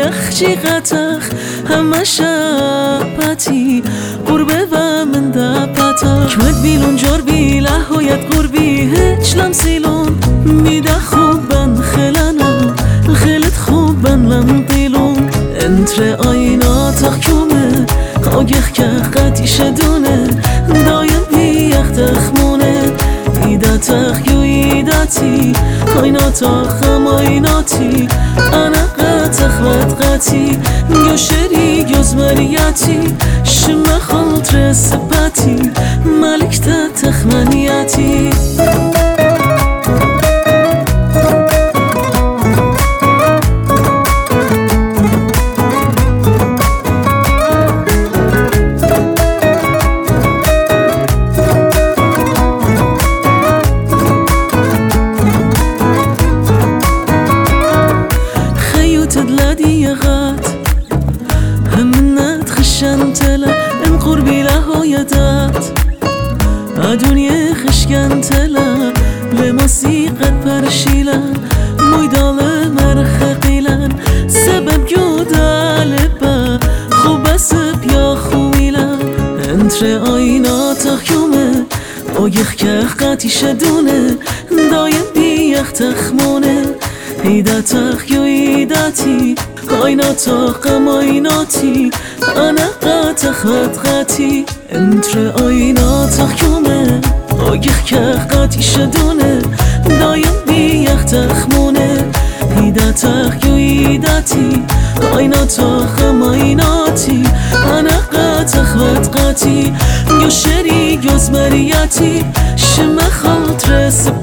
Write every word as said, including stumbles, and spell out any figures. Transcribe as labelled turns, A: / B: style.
A: یخچی قطخ همه شپتی قربه و من دپتا کمت بیلون جار بی لحویت قربی هیچ لمسیلون میده خوبن خلنا خلت خوبن لم قیلون انتر آینا تخکومه آگه که قطی شدونه دایم بی اختخمونه ایده تخیو ایدتی آینا تخم آیناتی انا قطخ ود قطی گو شری گوز مریتی شمه خلط سپتی ملک تا تخمنیتی تدلدي غات همنات خشن تلا ام قربي لهويا دات الدنيا خشكن تلا لموسيقى برشيلا مويدال مرخقيلا سبب جودا لبا خوب سب يا خويلا انتر آينا تخيومه اويخ که قطي شدونه دايم بيخ تخمونه ایده تخیو ایدتی آینا تاقم آیناتی انا قطخ قطی انتر آینا تخیومه آگه که قطی شدونه دایم بیخ تخمونه ایده تخیو ایدتی آینا تاقم آیناتی انا قطخ قطی گو شری گوز مریتی شمه خلط رسب